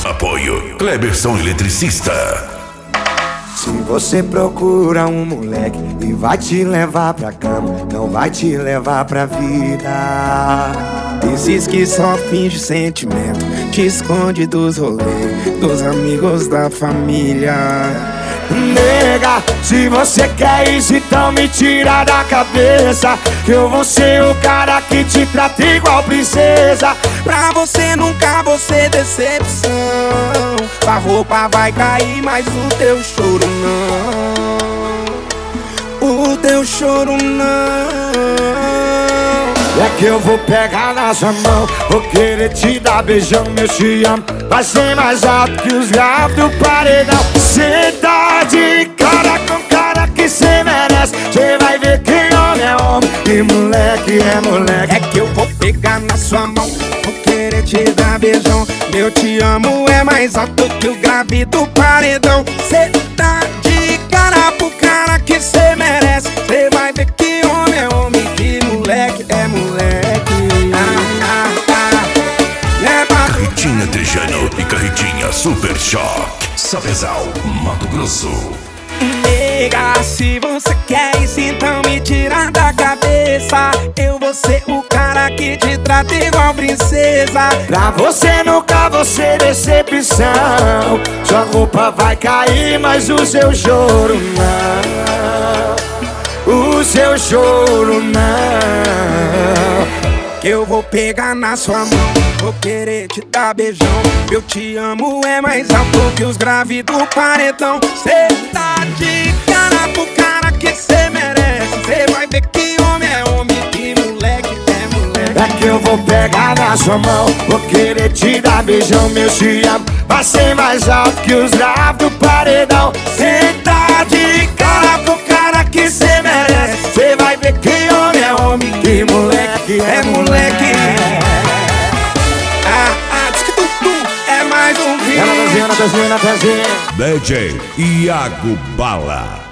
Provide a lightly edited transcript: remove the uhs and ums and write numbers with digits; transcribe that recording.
Apoio Kleberson Eletricista. Se você procura um moleque e vai te levar pra cama, não vai te levar pra vida. Esses que só finge sentimento, te esconde dos rolês, dos amigos da família. Nega, se você quer isso, então me tira da cabeça que eu vou ser o cara que te trata igual princesa. Pra você nunca vou ser decepção. A roupa vai cair, mas o teu choro não. O teu choro não. É que eu vou pegar na sua mão, vou querer te dar beijão, meu te amo. Vai ser mais alto que os graves do paredão. Cê tá de cara com cara que cê merece. Cê vai ver que homem é homem e moleque é moleque. É que eu vou pegar na sua mão, vou querer te dar beijão. Meu te amo é mais alto que o grave do paredão. Cê tá de cara pro cara que cê merece. Cê vai ver que homem é homem e moleque é moleque. Carretinha Tejano e Carretinha Super Choque. Sapezal, Mato Grosso. Nega, se você quer isso, então me tira da cabeça. Eu vou ser o cara que te trata igual princesa. Pra você nunca vou ser decepção. Sua roupa vai cair, mas o seu choro não. O seu choro não. Que eu vou pegar na sua mão, vou querer te dar beijão. Eu te amo é mais alto que os graves do paredão. Cê tá de cara pro cara que cê merece. Cê vai ver que homem é homem e moleque é moleque. É que eu vou pegar na sua mão, vou querer te dar beijão, meu te amo. Vai ser mais alto que os graves do paredão. Cê tá de cara pro cara que cê merece. Cê vai ver que homem é homem e moleque é moleque. Diz que tudo é mais um vídeo. DJ Iago Bala.